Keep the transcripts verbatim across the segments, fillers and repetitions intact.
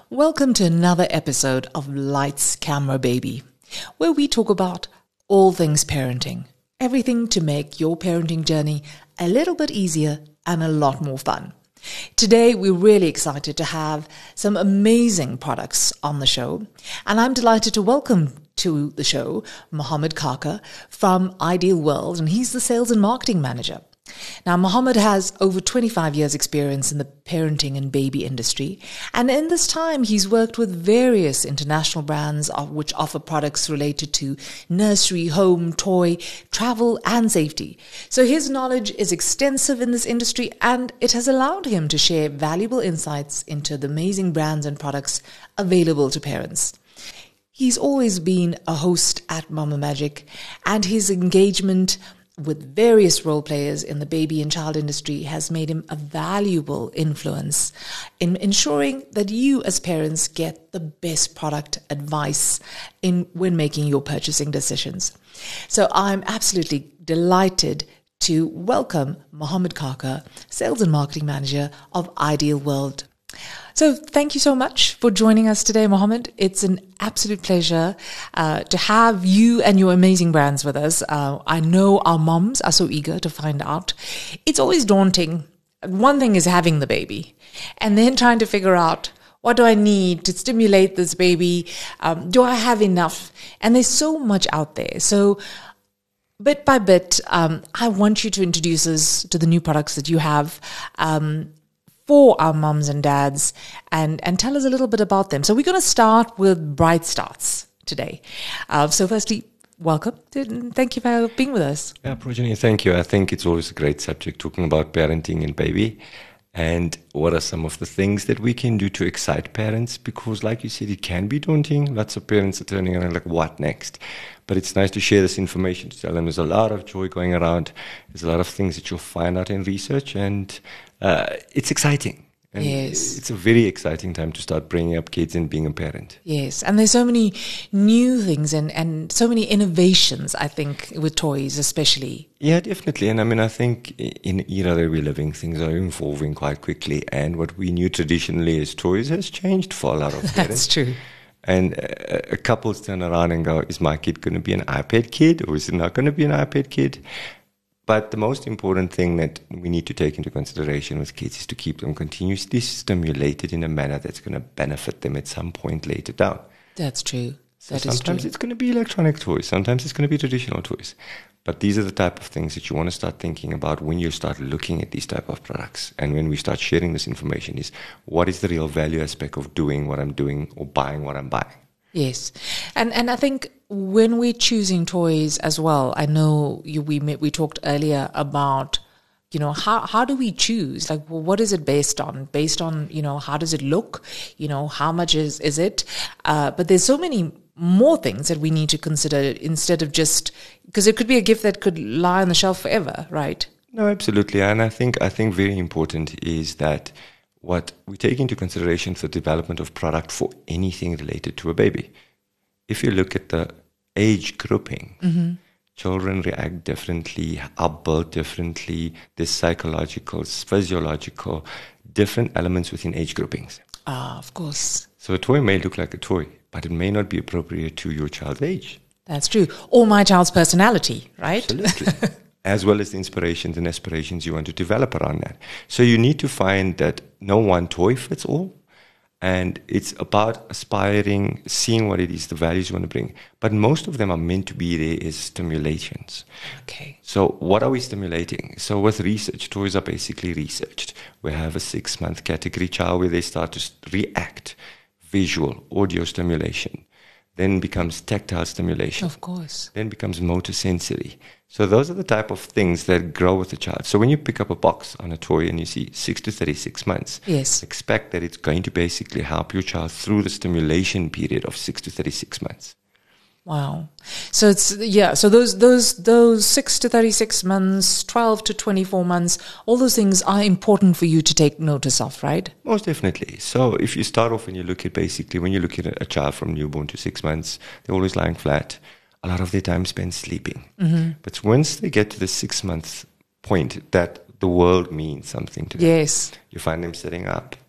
Welcome to another episode of Lights, Camera, Baby, where we talk about all things parenting, everything to make your parenting journey a little bit easier and a lot more fun. Today, we're really excited to have some amazing products on the show, and I'm delighted to welcome to the show Mohammed Khaka from Ideal World, and he's the Sales and Marketing Manager. Now, Mohammed has over twenty-five years experience in the parenting and baby industry. And in this time, he's worked with various international brands which offer products related to nursery, home, toy, travel, and safety. So his knowledge is extensive in this industry, and it has allowed him to share valuable insights into the amazing brands and products available to parents. He's always been a host at Mama Magic, and his engagement with various role players in the baby and child industry has made him a valuable influence in ensuring that you as parents get the best product advice in when making your purchasing decisions. So I'm absolutely delighted to welcome Mohammed Khaka, Sales and Marketing Manager of Ideal World. So thank you so much for joining us today, Mohammed. It's an absolute pleasure uh, to have you and your amazing brands with us. Uh, I know our moms are so eager to find out. It's always daunting. One thing is having the baby and then trying to figure out, what do I need to stimulate this baby? Um, do I have enough? And there's so much out there. So bit by bit, um, I want you to introduce us to the new products that you have um for our mums and dads, and, and tell us a little bit about them. So we're going to start with Bright Starts today. Uh, so firstly, welcome. Thank you for being with us. Yeah, Progeny, thank you. I think it's always a great subject talking about parenting and baby. And what are some of the things that we can do to excite parents? Because like you said, it can be daunting. Lots of parents are turning around like, what next? But it's nice to share this information, to tell them there's a lot of joy going around. There's a lot of things that you'll find out in research, and uh, it's exciting. And yes. It's a very exciting time to start bringing up kids and being a parent. Yes, and there's so many new things and, and so many innovations, I think, with toys especially. Yeah, definitely. And I mean, I think in the era that we're living, things are evolving quite quickly. And what we knew traditionally as toys has changed for a lot of parents. That's true. And a, a couples turn around and go, is my kid going to be an iPad kid or is it not going to be an iPad kid? But the most important thing that we need to take into consideration with kids is to keep them continuously stimulated in a manner that's going to benefit them at some point later down. That's true. So that is true. Sometimes it's going to be electronic toys. Sometimes it's going to be traditional toys. But these are the type of things that you want to start thinking about when you start looking at these type of products. And when we start sharing this information is, what is the real value aspect of doing what I'm doing or buying what I'm buying? Yes. And and I think when we're choosing toys as well, I know you, we we talked earlier about, you know, how, how do we choose? Like, well, what is it based on? Based on, you know, how does it look? You know, how much is, is it? Uh, but there's so many more things that we need to consider instead of just, because it could be a gift that could lie on the shelf forever, right? No, absolutely. And I think I think very important is that what we take into consideration for the development of product for anything related to a baby. If you look at the age grouping, mm-hmm. children react differently, are built differently. There's psychological, physiological, different elements within age groupings. Ah, of course. So a toy may look like a toy, but it may not be appropriate to your child's age. That's true. Or my child's personality, right? Absolutely. As well as the inspirations and aspirations you want to develop around that. So you need to find that no one toy fits all. And it's about aspiring, seeing what it is, the values you want to bring. But most of them are meant to be there as stimulations. Okay. So what are we stimulating? So with research, toys are basically researched. We have a six-month category child where they start to react, visual, audio stimulation. Then becomes tactile stimulation. Of course. Then becomes motor sensory. So those are the type of things that grow with the child. So when you pick up a box on a toy and you see six to thirty-six months, yes, expect that it's going to basically help your child through the stimulation period of six to thirty-six months. Wow. So it's, yeah, so those, those, those six to thirty-six months, twelve to twenty-four months, all those things are important for you to take notice of, right? Most definitely. So if you start off and you look at basically, when you look at a child from newborn to six months, they're always lying flat. A lot of their time spent sleeping. Mm-hmm. But once they get to the six month point, that the world means something to them. Yes. You find them sitting up,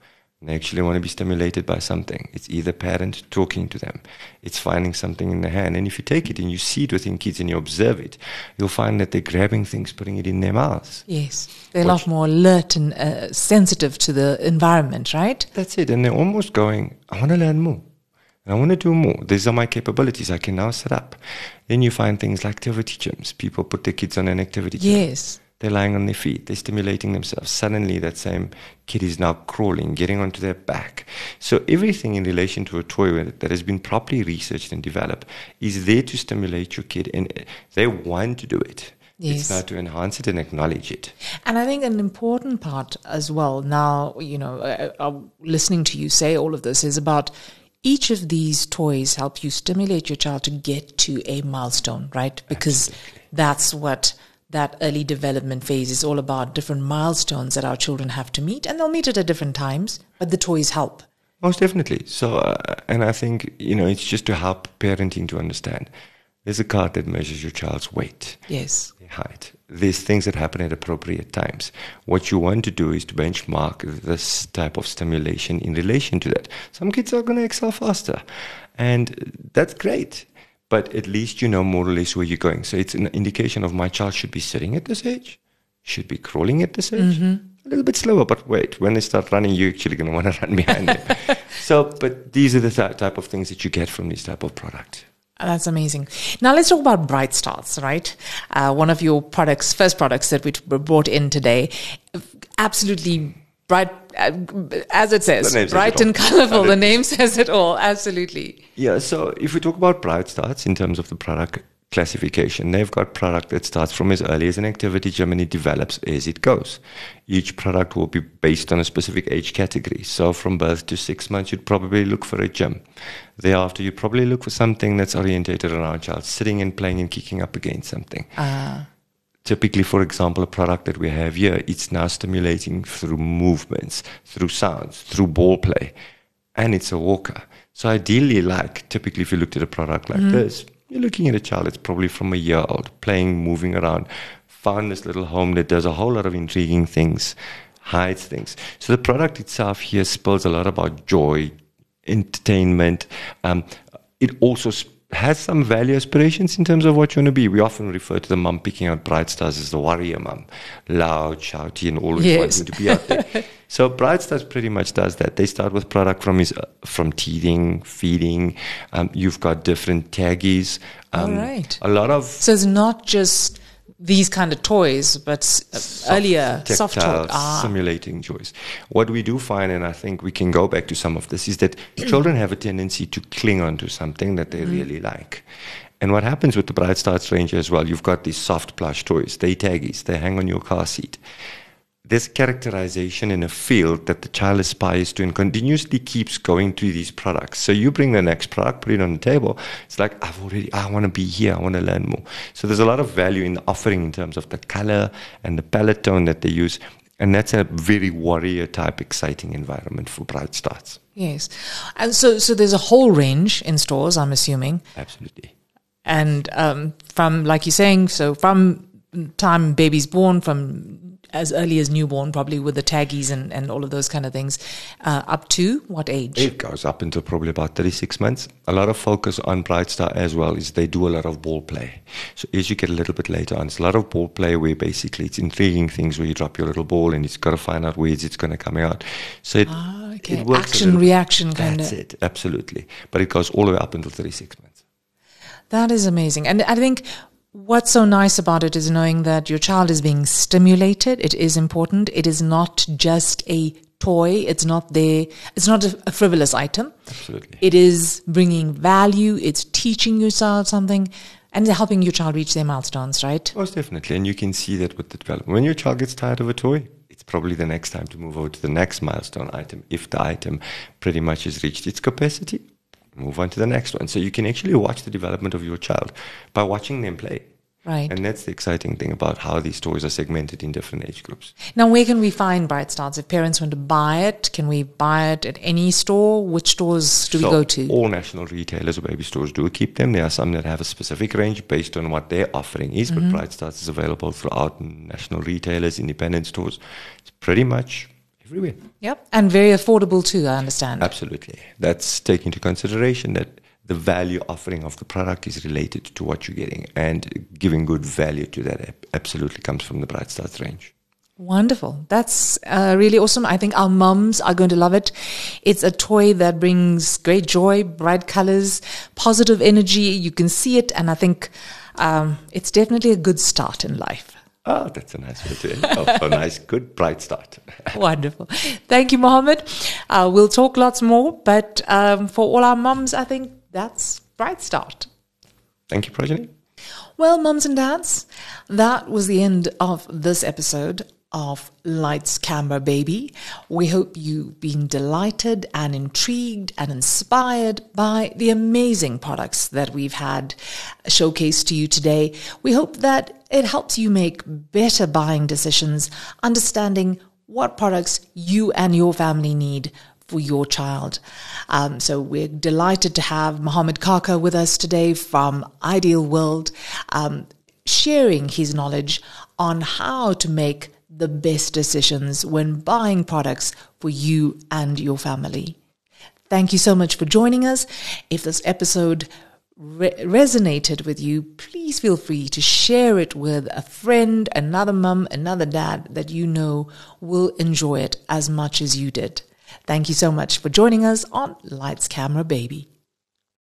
and they actually want to be stimulated by something. It's either parent talking to them, it's finding something in the hand. And if you take it and you see it within kids and you observe it, you'll find that they're grabbing things, putting it in their mouths. Yes, they're a lot more alert and uh, sensitive to the environment, right? That's it. And they're almost going, I want to learn more. I want to do more. These are my capabilities. I can now set up. Then you find things like activity gyms. People put their kids on an activity gym. Yes. They're lying on their feet. They're stimulating themselves. Suddenly, that same kid is now crawling, getting onto their back. So everything in relation to a toy that has been properly researched and developed is there to stimulate your kid. And they want to do it. Yes. It's now to enhance it and acknowledge it. And I think an important part as well, now, you know, uh, uh, listening to you say all of this is about each of these toys help you stimulate your child to get to a milestone, right? Because Absolutely. That's what that early development phase is all about, different milestones that our children have to meet, and they'll meet it at different times, but the toys help. Most definitely. So, uh, and I think, you know, it's just to help parenting to understand. There's a card that measures your child's weight. Yes. Their height. There's things that happen at appropriate times. What you want to do is to benchmark this type of stimulation in relation to that. Some kids are going to excel faster, and that's great. But at least you know more or less where you're going. So it's an indication of my child should be sitting at this age, should be crawling at this age. Mm-hmm. A little bit slower, but wait, when they start running, you're actually going to want to run behind them. So, but these are the th- type of things that you get from this type of product. That's amazing. Now let's talk about Bright Starts, right? Uh, one of your products, first products that we t- brought in today. Absolutely bright, uh, as it says, bright and colorful. The name says it all. Absolutely. Yeah. So if we talk about Bright Starts in terms of the product classification, they've got product that starts from as early as an activity gym and it develops as it goes. Each product will be based on a specific age category. So from birth to six months, you'd probably look for a gym. Thereafter, you probably look for something that's orientated around child sitting and playing and kicking up against something. Uh. Typically, for example, a product that we have here, it's now stimulating through movements, through sounds, through ball play, and it's a walker. So ideally, like typically if you looked at a product like mm. this, you're looking at a child that's probably from a year old, playing, moving around, found this little home that does a whole lot of intriguing things, hides things. So the product itself here spells a lot about joy, entertainment. Um, it also sp- has some value aspirations in terms of what you want to be. We often refer to the mum picking out Bright Stars as the warrior mum, loud, shouty, and always yes. wanting to be out there. So Bright Stars pretty much does that. They start with product from his uh, from teething, feeding. Um, you've got different taggies. Um, All right. A lot of so it's not just these kind of toys, but uh, soft, earlier tactile, soft toys, ah. simulating toys. What we do find, and I think we can go back to some of this, is that children have a tendency to cling on to something that they mm. really like. And what happens with the Bright Starts range as well, you've got these soft plush toys. They taggies. They hang on your car seat. There's characterization in a field that the child aspires to and continuously keeps going through these products. So you bring the next product, put it on the table. It's like, I've already, I want to be here. I want to learn more. So there's a lot of value in the offering in terms of the color and the palette tone that they use. And that's a very warrior type, exciting environment for Bright Starts. Yes. And so, so there's a whole range in stores, I'm assuming. Absolutely. And um, from, like you're saying, so from time baby's born, from as early as newborn, probably with the taggies and, and all of those kind of things, uh, up to what age? It goes up until probably about thirty-six months. A lot of focus on Bright Star as well is they do a lot of ball play. So as you get a little bit later on, it's a lot of ball play where basically it's intriguing things where you drop your little ball and it's got to find out where it's going to come out. So it, ah, okay. it works action, reaction kind That's of. That's it, absolutely. But it goes all the way up until thirty-six months. That is amazing. And I think what's so nice about it is knowing that your child is being stimulated. It is important. It is not just a toy. It's not there. It's not a, a frivolous item. Absolutely. It is bringing value. It's teaching your child something and helping your child reach their milestones, right? Most definitely. And you can see that with the development. When your child gets tired of a toy, it's probably the next time to move over to the next milestone item. If the item pretty much has reached its capacity, move on to the next one. So you can actually watch the development of your child by watching them play. Right. And that's the exciting thing about how these toys are segmented in different age groups. Now, where can we find Bright Starts? If parents want to buy it, can we buy it at any store? Which stores do so we go to? All national retailers or baby stores do keep them. There are some that have a specific range based on what their offering is, mm-hmm. but Bright Starts is available throughout national retailers, independent stores. It's pretty much everywhere. Yep. And very affordable too, I understand. Absolutely. That's taking into consideration that the value offering of the product is related to what you're getting, and giving good value to that absolutely comes from the Bright Start range. Wonderful. That's uh, really awesome. I think our mums are going to love it. It's a toy that brings great joy, bright colors, positive energy. You can see it, and I think um, it's definitely a good start in life. Oh, that's a nice way to end. Oh, a nice, good, bright start. Wonderful. Thank you, Mohammed. Uh, we'll talk lots more, but um, for all our mums, I think that's Bright Start. Thank you, Progeny. Well, mums and dads, that was the end of this episode of Lights, Camera, Baby. We hope you've been delighted and intrigued and inspired by the amazing products that we've had showcased to you today. We hope that it helps you make better buying decisions, understanding what products you and your family need for your child. Um, so we're delighted to have Mohammed Kaka with us today from Ideal World, um, sharing his knowledge on how to make the best decisions when buying products for you and your family. Thank you so much for joining us. If this episode re- resonated with you, please feel free to share it with a friend, another mum, another dad that you know will enjoy it as much as you did. Thank you so much for joining us on Lights, Camera, Baby.